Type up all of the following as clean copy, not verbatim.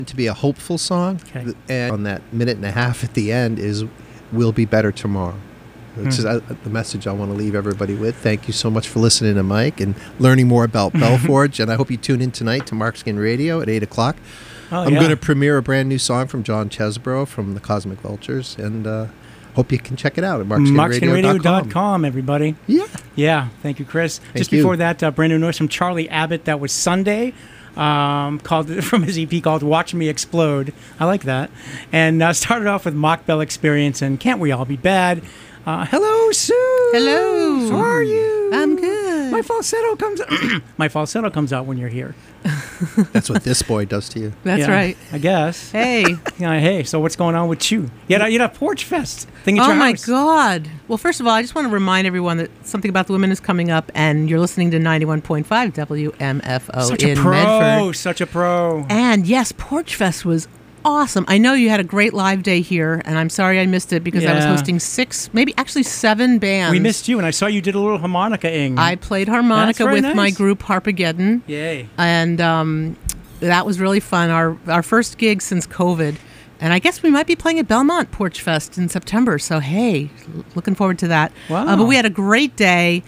to be a hopeful song. Okay. And on that minute and a half at the end is "We'll be better tomorrow." Which is the message I want to leave everybody with. Thank you so much for listening to Mike and learning more about Belforge. And I hope you tune in tonight to Mark Skin Radio at 8 o'clock. I'm going to premiere a brand new song from John Chesbrough from the Cosmic Vultures. And hope you can check it out at markskinradio.com. everybody. Yeah. Yeah. Thank you, Chris. Thank you. Before that, brand new noise from Charlie Abbott. That was Sunday. Called from his EP called Watch Me Explode. I like that. And started off with Mock Bell Experience and Can't We All Be Bad. Hello, Sue. Hello. How are you? I'm good. My falsetto comes out when you're here. That's what this boy does to you. That's right. I guess. Hey. Hey. So what's going on with you? You had a Porch Fest thing at your my house. God. Well, first of all, I just want to remind everyone that Something About the Women is coming up, and you're listening to 91.5 WMFO in Medford. Such a pro. And yes, Porch Fest was awesome. I know you had a great live day here, and I'm sorry I missed it because I was hosting 7 bands. We missed you, and I saw you did a little harmonica-ing. I played harmonica with my group Harpageddon. Yay. And that was really fun. Our first gig since COVID. And I guess we might be playing at Belmont Porch Fest in September. So, hey, looking forward to that. Wow. But we had a great day.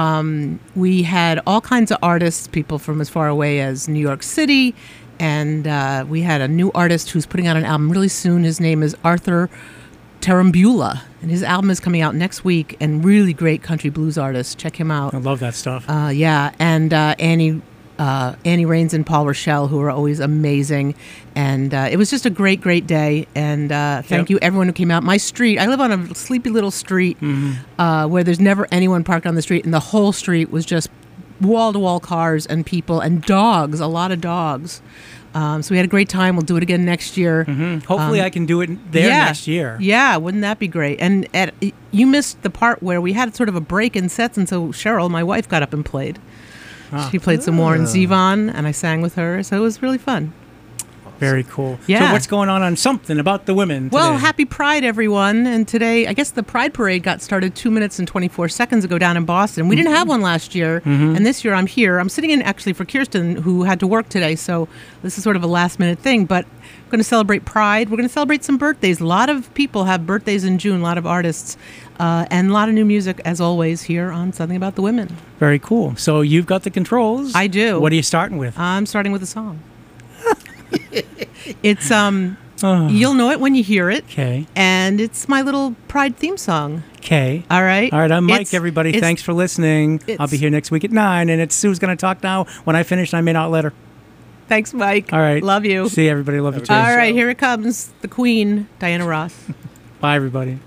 We had all kinds of artists, people from as far away as New York City. And we had a new artist who's putting out an album really soon. His name is Arthur Tarambula. And his album is coming out next week. And really great country blues artist. Check him out. I love that stuff. Yeah. And Annie Raines and Paul Rochelle, who are always amazing. And it was just a great, great day. And thank you, everyone who came out. My street, I live on a sleepy little street where there's never anyone parked on the street. And the whole street was just wall-to-wall cars and people and dogs, a lot of dogs. So we had a great time. We'll do it again next year. Hopefully I can do it there next year. Yeah, wouldn't that be great? And you missed the part where we had sort of a break in sets, and so Cheryl, my wife, got up and played. She played some Warren Zevon, and I sang with her, so it was really fun. Very cool. Yeah. So what's going on Something About the Women today? Well, happy Pride, everyone. And today, I guess the Pride Parade got started 2 minutes and 24 seconds ago down in Boston. We didn't have one last year, and this year I'm here. I'm sitting in actually for Kirsten, who had to work today, so this is sort of a last-minute thing. But we're going to celebrate Pride. We're going to celebrate some birthdays. A lot of people have birthdays in June, a lot of artists, and a lot of new music, as always, here on Something About the Women. Very cool. So you've got the controls. I do. What are you starting with? I'm starting with a song. It's you'll know it when you hear it. Okay. And it's my little Pride theme song. Okay. All right. All right. I'm Mike, everybody. Thanks for listening. I'll be here next week at 9, and it's Sue's going to talk now. When I finish, I may not let her. Thanks, Mike. All right. Love you. See you, everybody. Love you too. All right. Here it comes. The Queen, Diana Ross. Bye, everybody.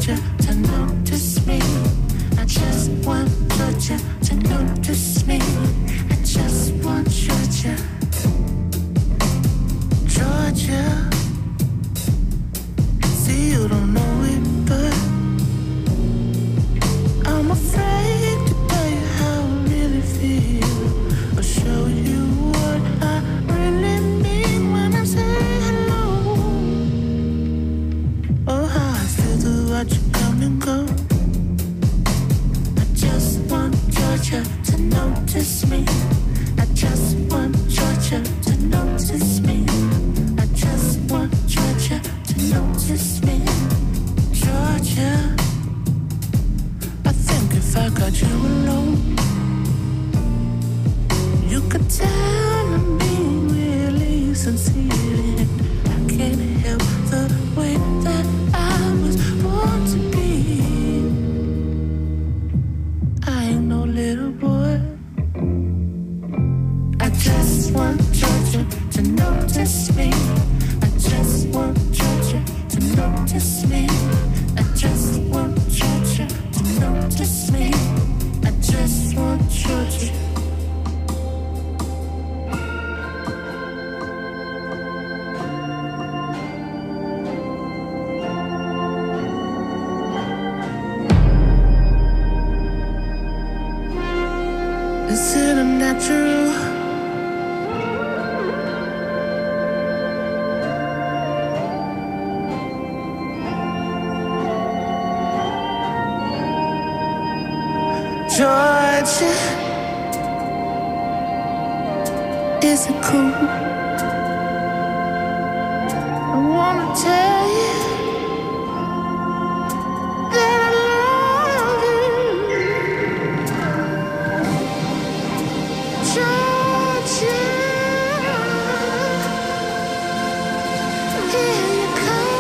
Georgia to notice me. I just want Georgia to notice me. I just want Georgia. Georgia. See, you don't know it, but I'm afraid to tell you how I really feel, or show you what I really mean when I say hello. Oh, how I feel to watch you come and go. I just want Georgia to notice me. I just want Georgia to notice me. I just want Georgia to notice me. Georgia, I think if I got you alone, you could tell I'm being really sincere, and I can't help the way that I was born to be. I ain't no little boy. I just want Georgia to notice me. I just want Georgia to notice me. I just want Georgia to notice me. I just want Georgia. Is it unnatural? Georgia, is it cool? I wanna tell you that I love you, Georgia. Here you come.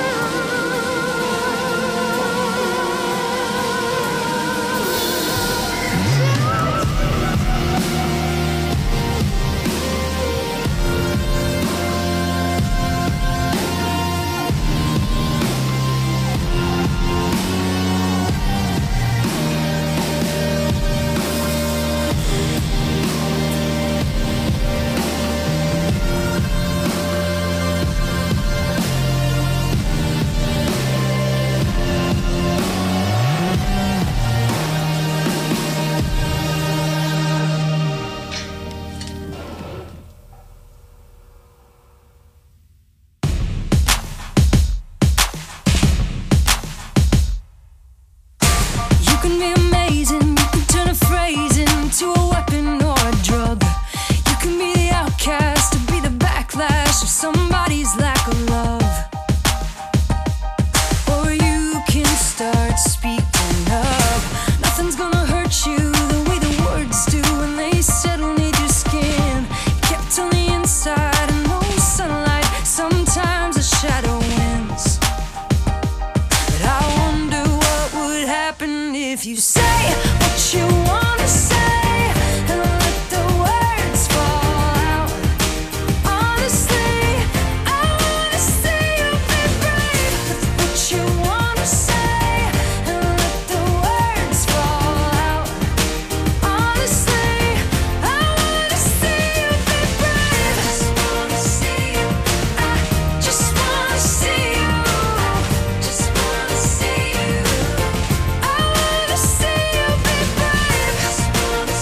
If you say what you want to say and let the words fall out, honestly, I want to see you be brave with what you want to say and let the words fall out, honestly, I want to see you be brave. I just want to see you, I just want to see you, just want to see you. I wanna see you be brave.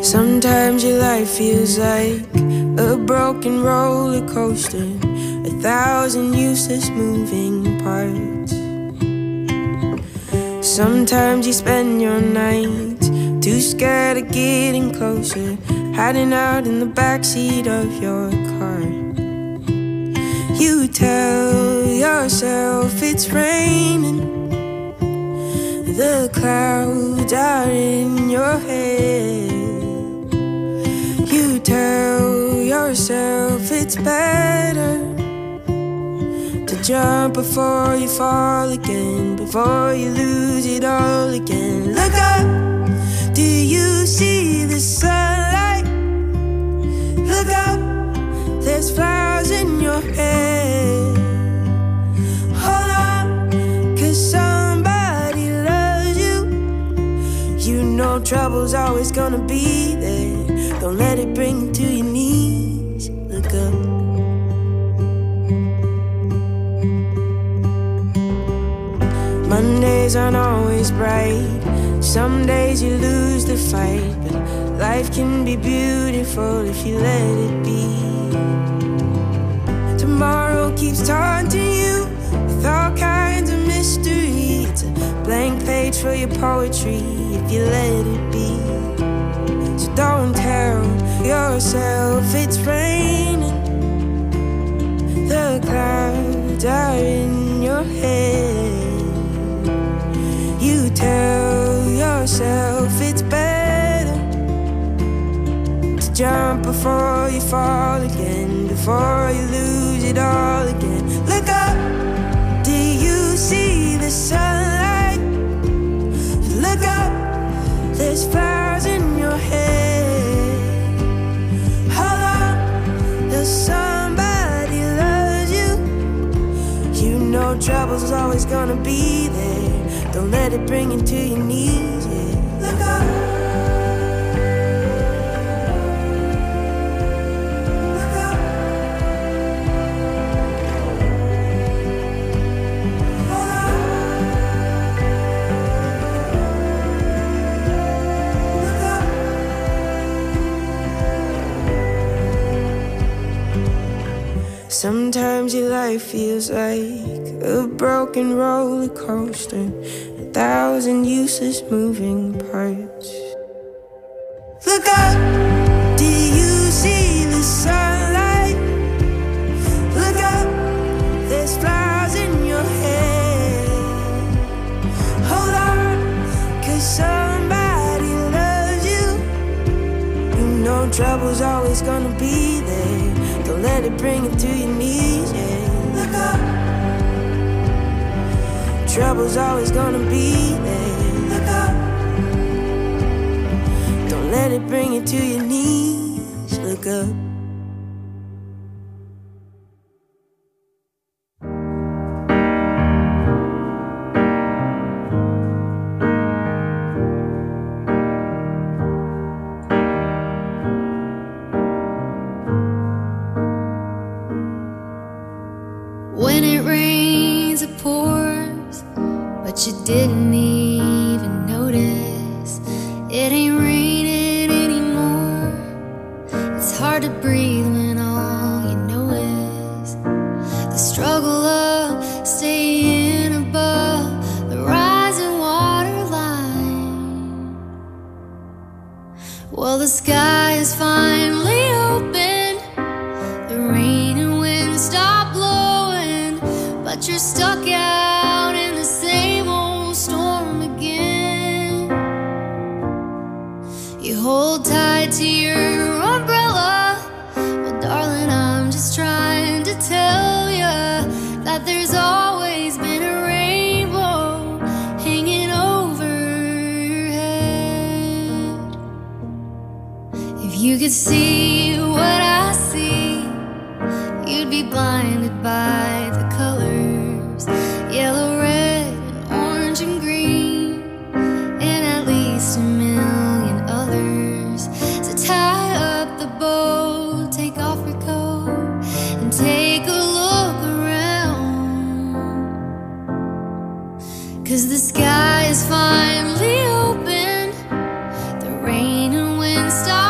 Sometimes your life feels like a broken roller coaster, 1,000 useless moving parts. Sometimes you spend your night too scared of getting closer, hiding out in the backseat of your car. You tell yourself it's raining, the clouds are in your head. You tell yourself it's better to jump before you fall again, before you lose it all again. Look up, do you see the sunlight? Look up, there's flowers in your head. Hold on, 'cause somebody loves you. You know trouble's always gonna be there. Don't let it bring you to your knees. Look up. Mondays aren't always bright. Some days you lose the fight, but life can be beautiful if you let it be. Tomorrow keeps taunting you with all kinds of mystery. It's a blank page for your poetry if you let it be. So don't tell yourself it's raining, the clouds are in your head. You tell yourself it's better to jump before you fall again, before you lose it all again. Look up, do you see the sunlight? Look up, there's flowers in your head. Hold on, there's somebody loves you. You know trouble's always gonna be there. Don't let it bring you to your knees, yeah. Look up. Look up. Hold on. Look up. Sometimes your life feels like a broken roller coaster, 1,000 useless moving parts. Look up, do you see the sunlight? Look up, there's flowers in your head. Hold on, 'cause somebody loves you. You know trouble's always gonna be there. Don't let it bring you to your knees, yeah. Look up, trouble's always gonna be there. Look up, don't let it bring you to your knees. Look up. When it rains, it pours, but you didn't even notice. It ain't raining anymore. It's hard to breathe when all you know is the struggle of staying above the rising water line. Well, the sky is finally open. The rain and wind stop blowing, but you're stuck out in the same old storm again. You hold tight to your umbrella. Well, darling, I'm just trying to tell you that there's always been a rainbow hanging over your head. If you could see what I see, you'd be blinded by the colors, yellow, red, and orange and green, and at least a million others. So tie up the boat, take off your coat, and take a look around. 'Cause the sky is finally open. The rain and wind stop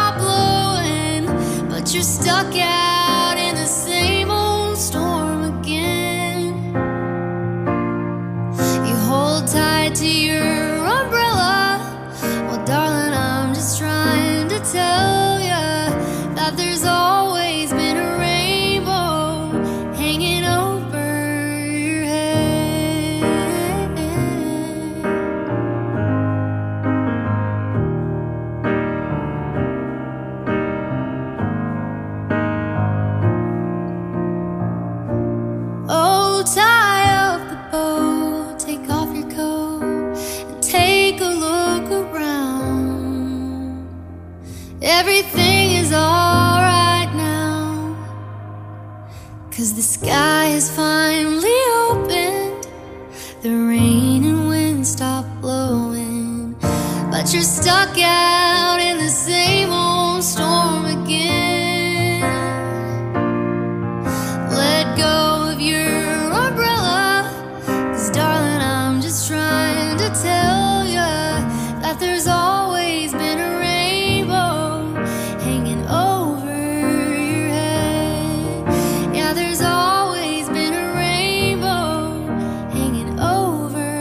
everything is alright now. 'Cause the sky has finally opened, the rain and wind stop blowing, but you're stuck out in the same old storm again. Let go of your umbrella, 'cause darling, I'm just trying to tell you that there's always been a rainbow hanging over your head. Yeah, there's always been a rainbow hanging over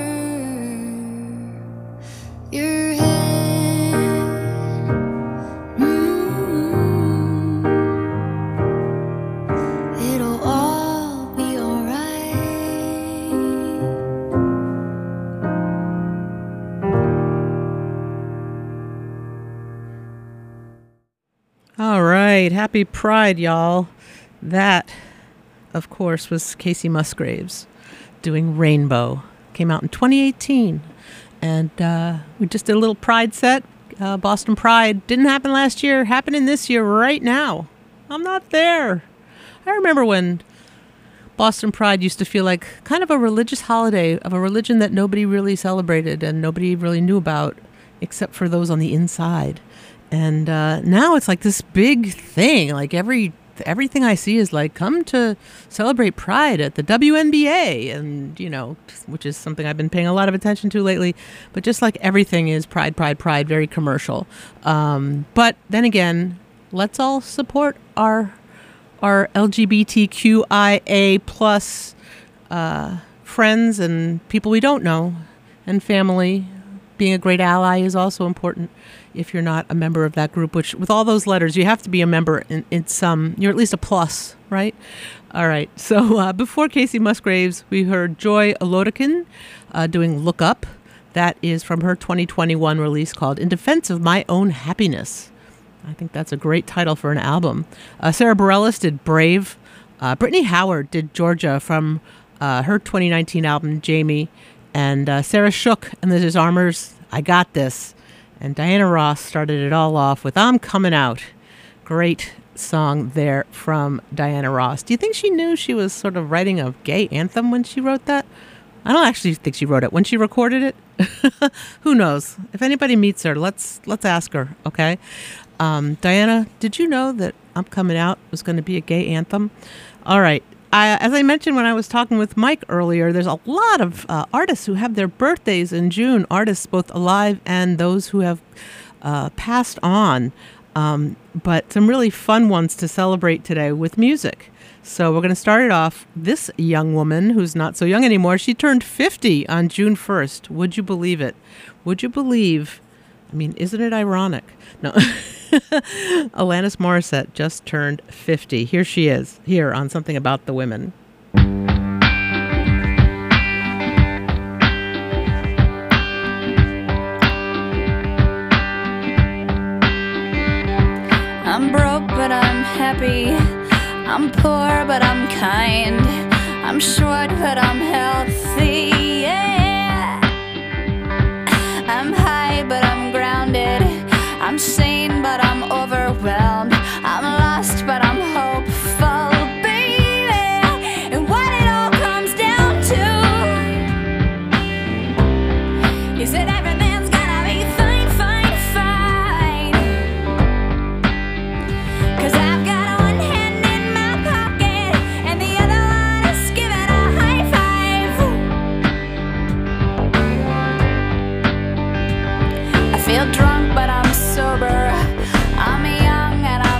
your head. It'll all be alright. All right. Happy Pride, y'all. That, of course, was Casey Musgraves doing Rainbow. Came out in 2018. And we just did a little Pride set. Boston Pride didn't happen last year, happening this year right now. I'm not there. I remember when Boston Pride used to feel like kind of a religious holiday of a religion that nobody really celebrated and nobody really knew about except for those on the inside. And now it's like this big thing. Like everything I see is like, come to celebrate Pride at the WNBA, and which is something I've been paying a lot of attention to lately. But just like everything is Pride, very commercial. But then again, let's all support our LGBTQIA plus friends and people we don't know, and family. Being a great ally is also important if you're not a member of that group, which with all those letters, you have to be a member in some, you're at least a plus, right? All right. So before Casey Musgraves, we heard Joy Olodikin doing Look Up. That is from her 2021 release called In Defense of My Own Happiness. I think that's a great title for an album. Sarah Bareilles did Brave. Brittany Howard did Georgia from her 2019 album, Jamie. And Sarah Shook and the Disarmers, I Got This. And Diana Ross started it all off with I'm Coming Out. Great song there from Diana Ross. Do you think she knew she was sort of writing a gay anthem when she wrote that? I don't actually think she wrote it. When she recorded it? Who knows? If anybody meets her, let's ask her, okay? Diana, did you know that I'm Coming Out was going to be a gay anthem? All right. As I mentioned when I was talking with Mike earlier, there's a lot of artists who have their birthdays in June, artists both alive and those who have passed on, but some really fun ones to celebrate today with music. So we're going to start it off. This young woman, who's not so young anymore, she turned 50 on June 1st. Would you believe it? Would you believe? I mean, isn't it ironic? No. Alanis Morissette just turned 50. Here she is, here on Something About the Women. I'm broke, but I'm happy. I'm poor, but I'm kind. I'm short, but I'm healthy. Yeah. I'm high, but I'm grounded. I'm sane, but I'm overwhelmed. I'm lost, but I'm hopeful, baby. And what it all comes down to is that everything's gonna be fine, fine, fine. 'Cause I've got one hand in my pocket and the other one is giving a high five. I feel drunk, but I'm sober. I'm young and I'm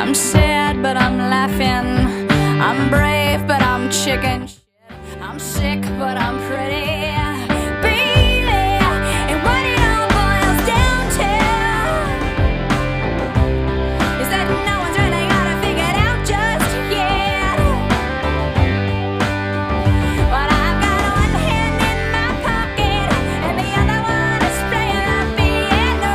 I'm sad, but I'm laughing. I'm brave, but I'm chicken shit. I'm sick, but I'm pretty. Baby, and what it all boils down to is that no one's really got it figured out just yet. But I've got one hand in my pocket and the other one is playing the piano.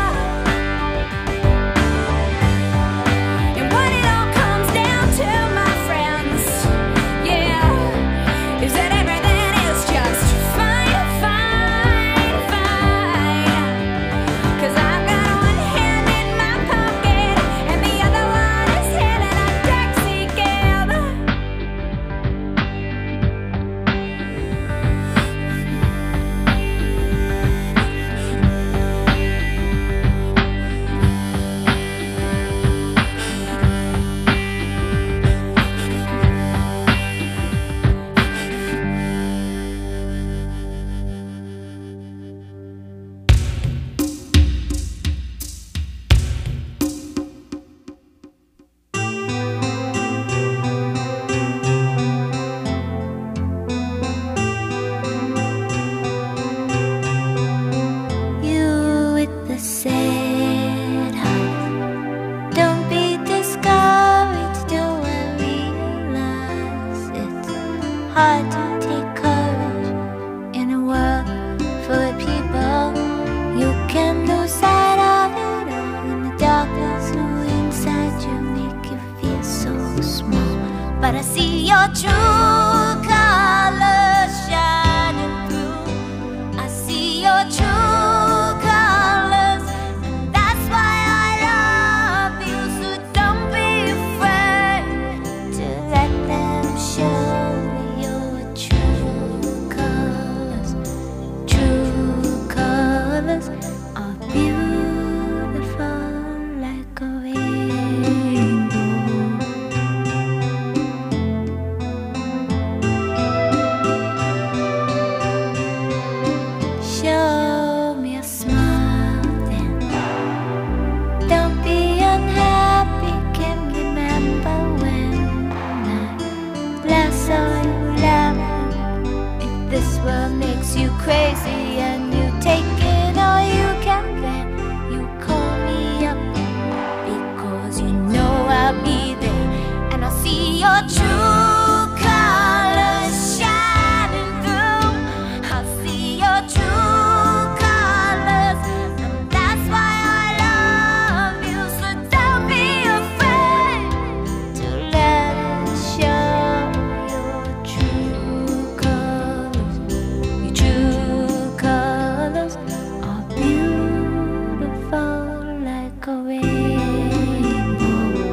And what it all comes down to, my friends, yeah, is that everything is just fine, fine, fine. 'Cause I've got one hand in my pocket and the other one is hailing a taxi cab. You with the sad heart, don't be discouraged. Don't realize it's hard to take courage in a world full of people. You can lose sight of it all in the darkness who inside you make you feel so small. But I see your true colors shining through. I see your true colors, and that's why I love you. So don't be afraid to let them show your true colors. True colors are beautiful like a rainbow. Show me a smile then. Don't be unhappy. Can remember when I last saw you laughing. If this world makes you crazy and you take it all you can, then you call me up because you know I'll be there and I'll see your true colors shining through. I'll see your true colors, and that's why I love you. So don't be afraid to let it show your true colors. Your true colors are beautiful like a rainbow.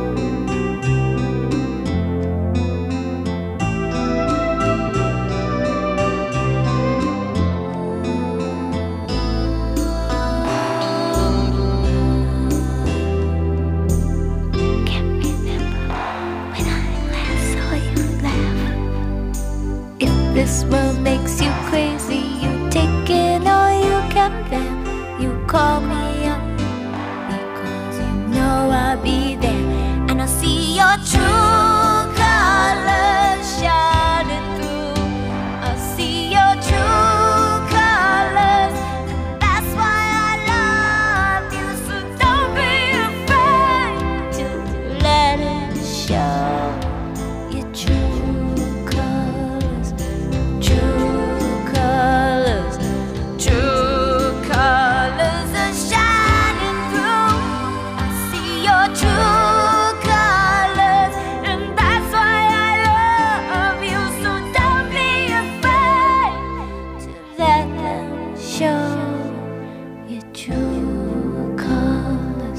Can't remember when I last saw you laugh. If this world makes you crazy, you take it all you can, then you call me up because you know I'll be there and I'll see your true colors shining through. I'll see your true colors, and that's why I love you. So don't be afraid to let it show your true colors. True colors, true colors are shining through. I see your true colors, and that's why I love you. So don't be afraid to let them show your true colors.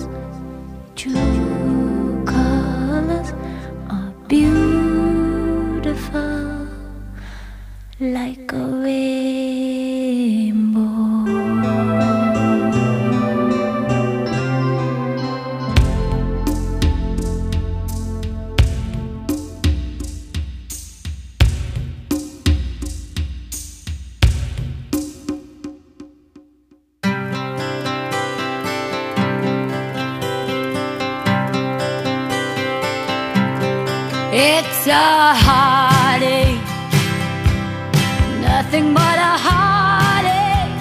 True colors are beautiful like a rainbow. It's a heartache, nothing but a heartache.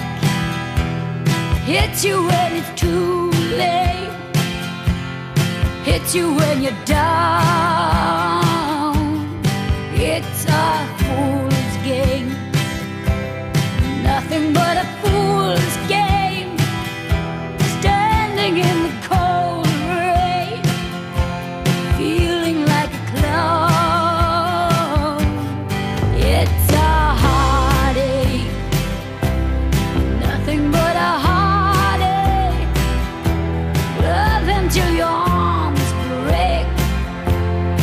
Hits you when it's too late, hits you when you're down. It's a fool's game, nothing but a fool's game. Standing in the cold rain, feeling like a clown. It's a heartache, nothing but a heartache. Love until your arms break,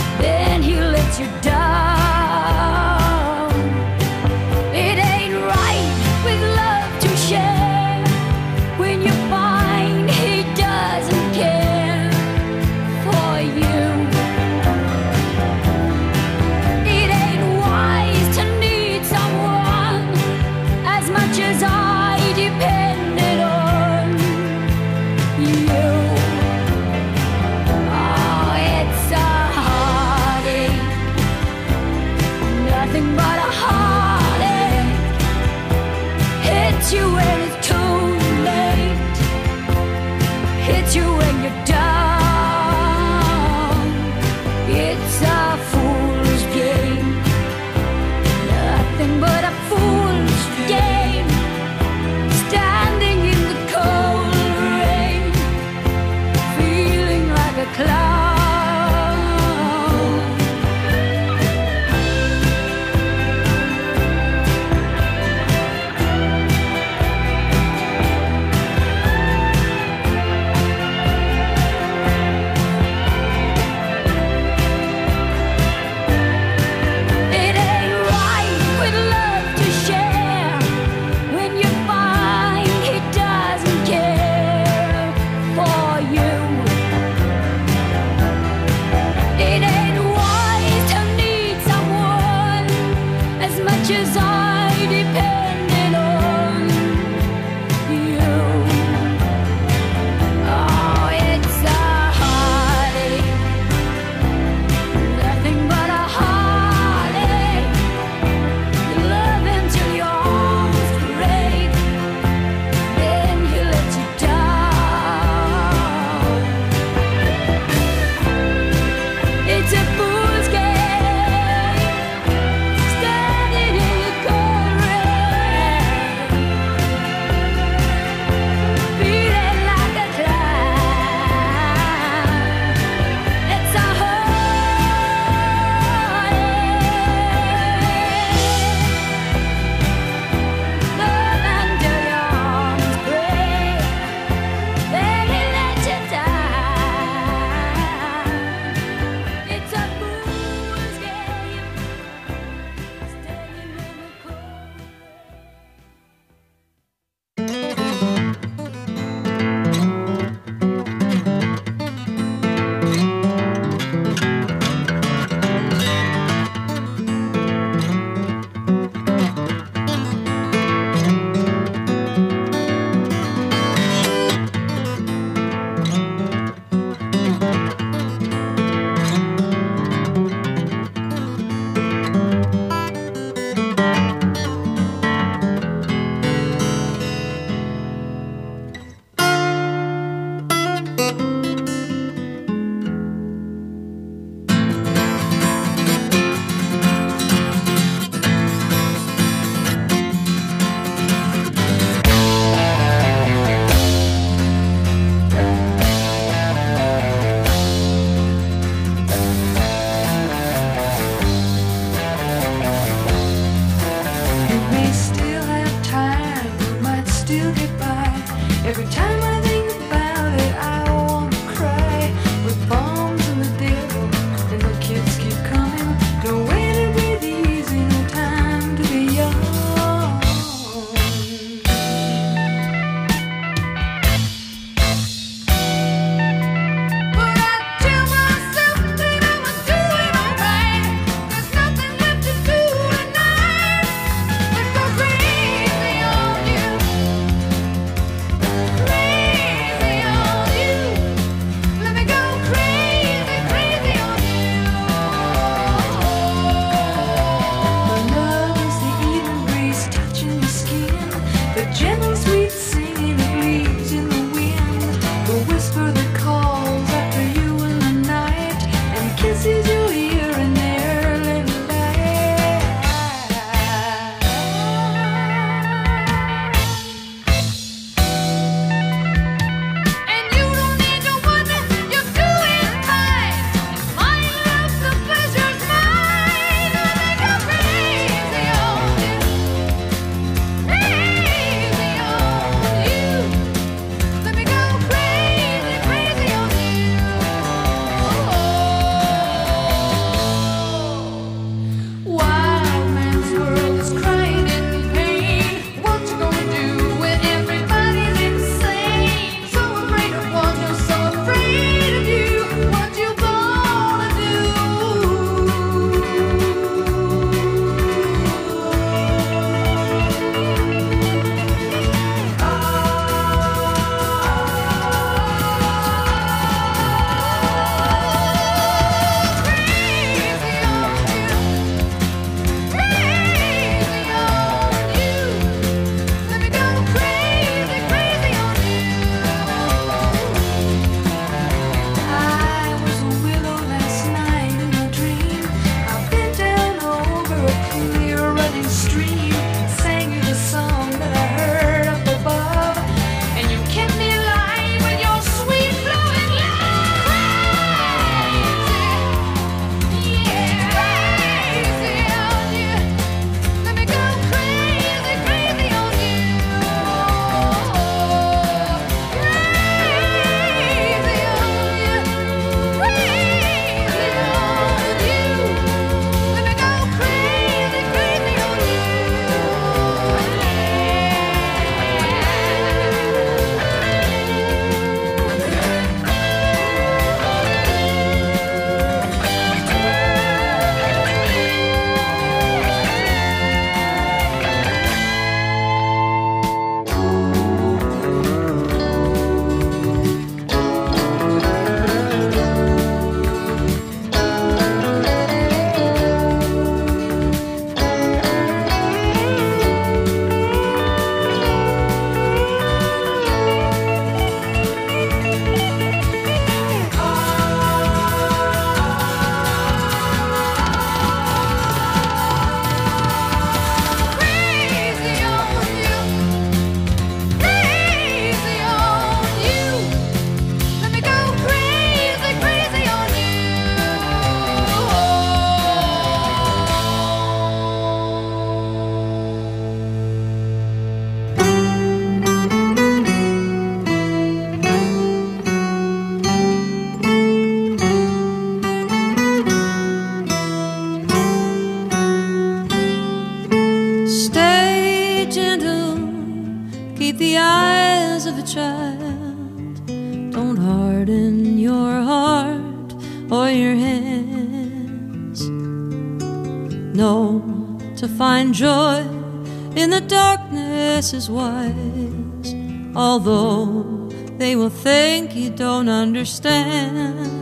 or your hands. Know to find joy in the darkness is wise, although they will think you don't understand.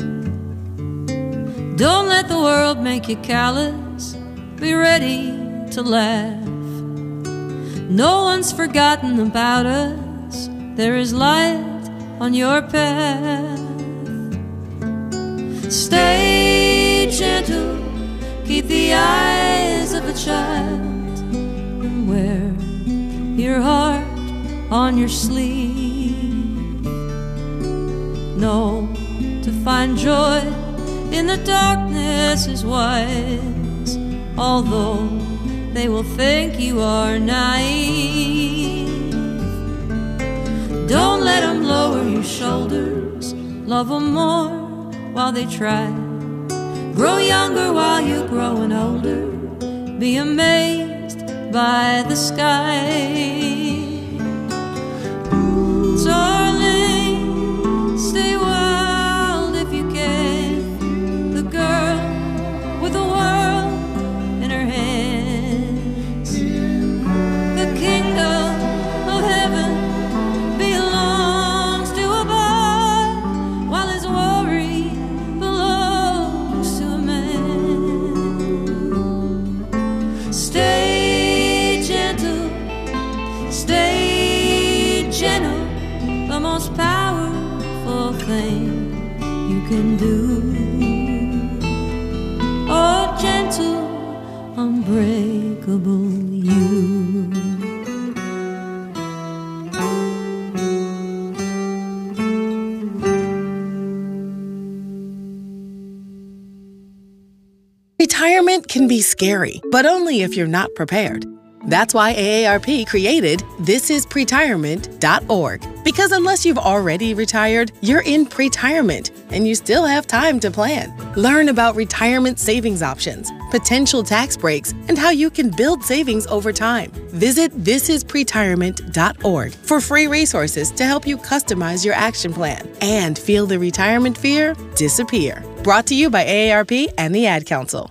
Don't let the world make you callous, be ready to laugh. No one's forgotten about us, there is light on your path. Stay gentle, keep the eyes of a child, and wear your heart on your sleeve. Know to find joy in the darkness is wise, although they will think you are naive. Don't let them lower your shoulders, love them more while they try. Grow younger while you're growing older, be amazed by the sky. Darling, stay wild if you can. The girl with the world in her hands. The kingdom of heaven belongs to a boy, while his worry belongs to a man. Stay gentle, stay gentle. The most powerful thing you can do. Oh, gentle, unbreakable you. Retirement can be scary, but only if you're not prepared. That's why AARP created thisispretirement.org. Because unless you've already retired, you're in pretirement, and you still have time to plan. Learn about retirement savings options, potential tax breaks, and how you can build savings over time. Visit thisispretirement.org for free resources to help you customize your action plan and feel the retirement fear disappear. Brought to you by AARP and the Ad Council.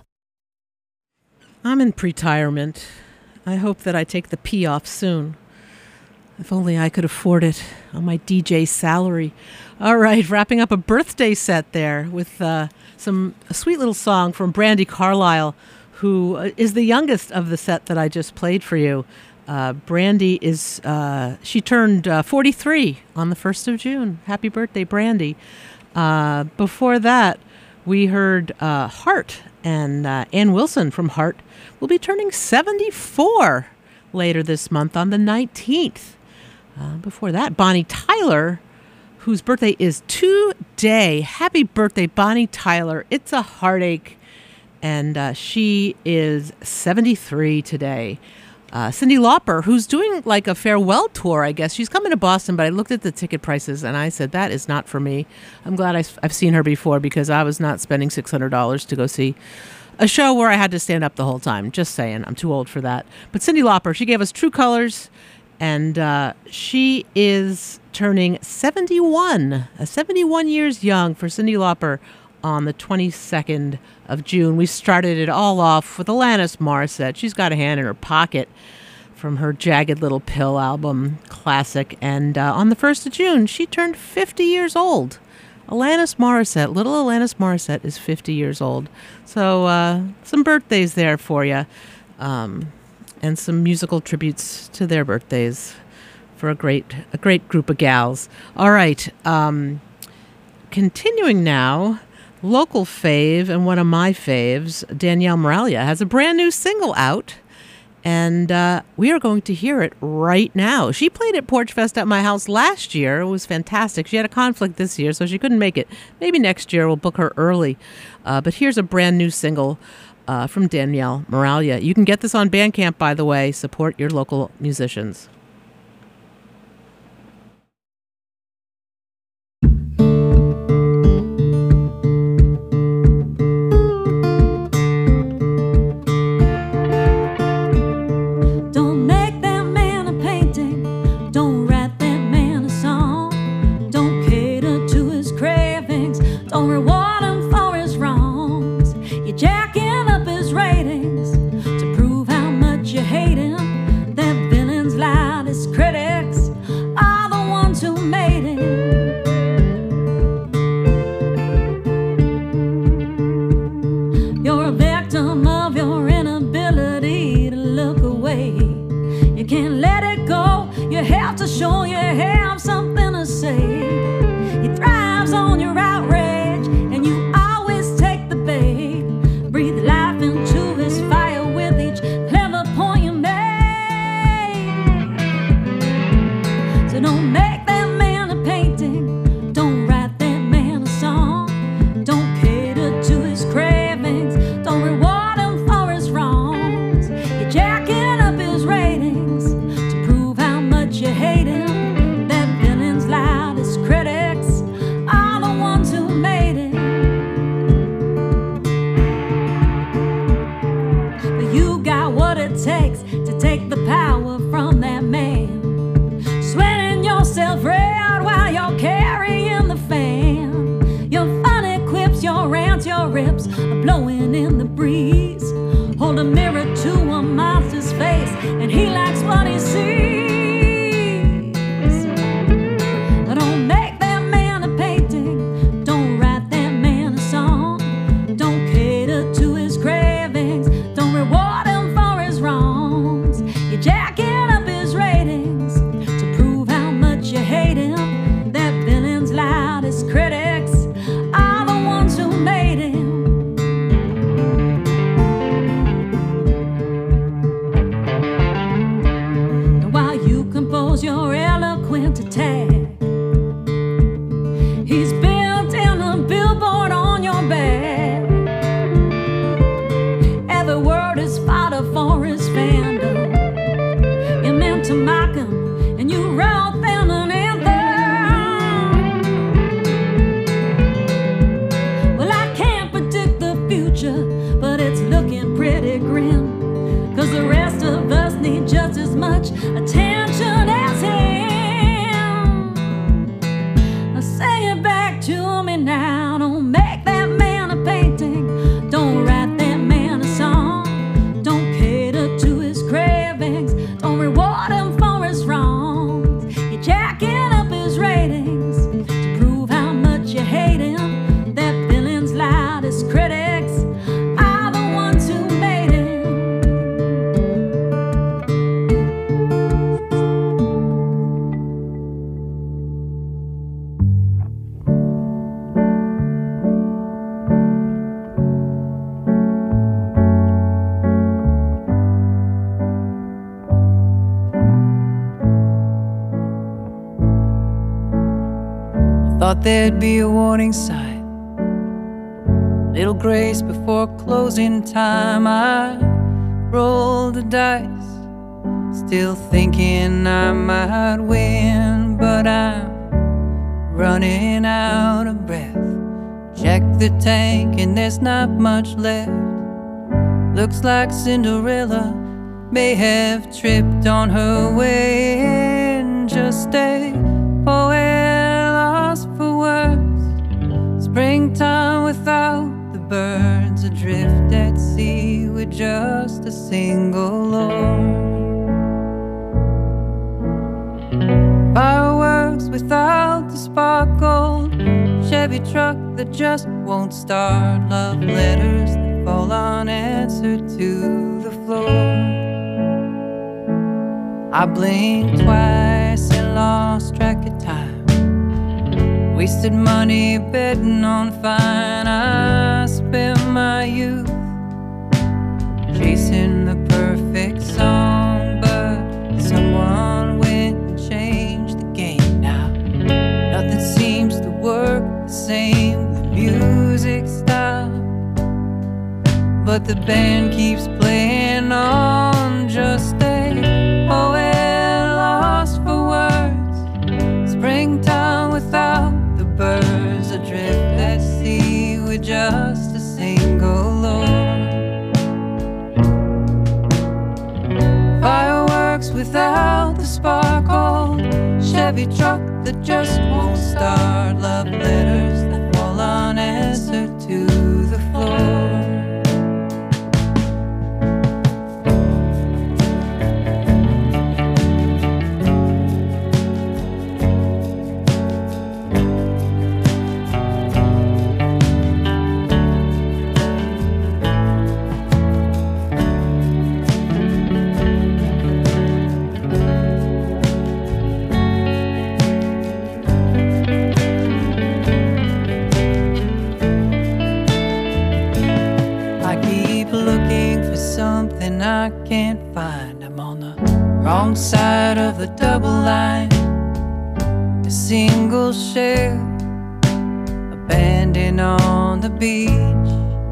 I'm in pretirement. I hope that I take the P off soon. If only I could afford it on my DJ salary. All right, wrapping up a birthday set there with a sweet little song from Brandi Carlile, who is the youngest of the set that I just played for you. Brandi is, she turned 43 on the 1st of June. Happy birthday, Brandi. Before that, we heard Heart, and Ann Wilson from Heart will be turning 74 later this month on the 19th. Before that, Bonnie Tyler, whose birthday is today. Happy birthday, Bonnie Tyler. It's a heartache. And she is 73 today. Cyndi Lauper, who's doing like a farewell tour, I guess. She's coming to Boston, but I looked at the ticket prices and I said, that is not for me. I'm glad I've seen her before, because I was not spending $600 to go see a show where I had to stand up the whole time. Just saying, I'm too old for that. But Cyndi Lauper, she gave us True Colors, and she is turning 71, 71 years young for Cyndi Lauper on the 22nd of June. We started it all off with Alanis Morissette. She's Got a Hand in Her Pocket from her Jagged Little Pill album, classic. And on the 1st of June, she turned 50 years old. Alanis Morissette, little Alanis Morissette is 50 years old. So some birthdays there for you, and some musical tributes to their birthdays for a great group of gals. All right, continuing now, local fave and one of my faves, Danielle Moralia, has a brand new single out. And we are going to hear it right now. She played at Porch Fest at my house last year. It was fantastic. She had a conflict this year, so she couldn't make it. Maybe next year we'll book her early. But here's a brand new single from Danielle Moralia. You can get this on Bandcamp, by the way. Support your local musicians. Don't reward him for rips are blowing in the breeze. Hold a mirror to a monster's face, and he likes what he sees. Don't make that man a painting, don't write that man a song, don't cater to his cravings, don't reward him for his wrongs. You're jacking up his ratings to prove how much you hate him. That villain's loudest critics are the ones who made him. And while you compose your eloquent attack, he's built in a billboard on your back. Every word is fodder for his fandom. You meant to mock him, and you wrote them an anthem. Well, I can't predict the future, but it's looking pretty grim, 'cause the rest of us need just as much attention as him. Now say it back to me now. Don't make that man a painting, don't write that man a song, don't cater to his cravings, don't reward him for his wrongs. You're jacking up his ratings to prove how much you hate him. That villain's loudest critics are the ones who made him. Thought there'd be a warning sign, little grace before closing time. I rolled the dice, still thinking I might win, but I'm running out of breath. Check the tank and there's not much left. Looks like Cinderella may have tripped on her way in. Just a poet lost for words. Springtime without the birds, adrift at sea with just a single lord. Fireworks without the sparkle, Chevy truck that just won't start, love letters that fall unanswered to the floor. I blinked twice and lost track of time, wasted money betting on fine. I spent my youth chasing the perfect song, but someone went and changed the game now. Nothing seems to work the same. The music stopped, but the band keeps playing on. Just a poet lost for words. Springtime without the birds, adrift at sea with just a single lord. Fireworks without the sparkle, Chevy truck that just won't start, love letters that fall unanswered to the floor. Something I can't find. I'm on the wrong side of the double line. A single shell abandoned on the beach.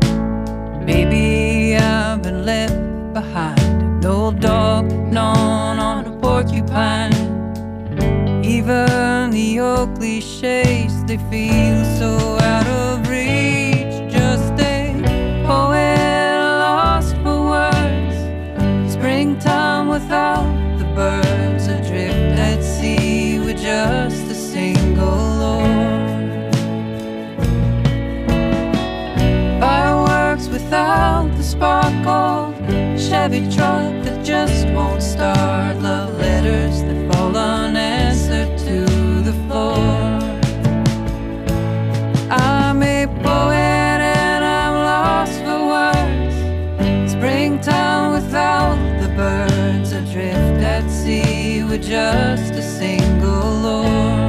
Maybe I've been left behind. An old dog gnawing on a porcupine. Even the old cliches, they feel so out of reach. Just a poet lost for words. Springtime without the birds, adrift at sea with just a single oar. Chevy truck that just won't start. Love letters that fall unanswered to the floor. I'm a poet and I'm lost for words. Springtime without the birds, adrift at sea with just a single lure.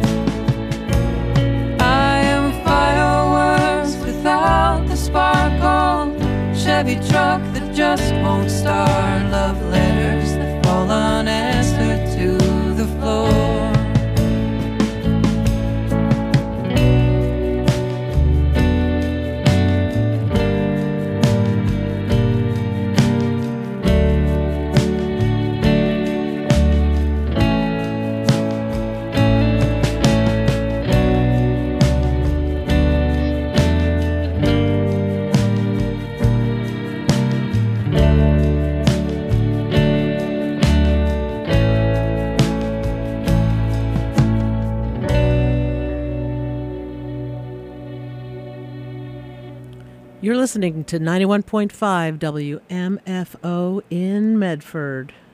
I am fireworks without the sparkle, Chevy truck that just won't start. Love letters that fall unanswered to the floor. You're listening to 91.5 WMFO in Medford.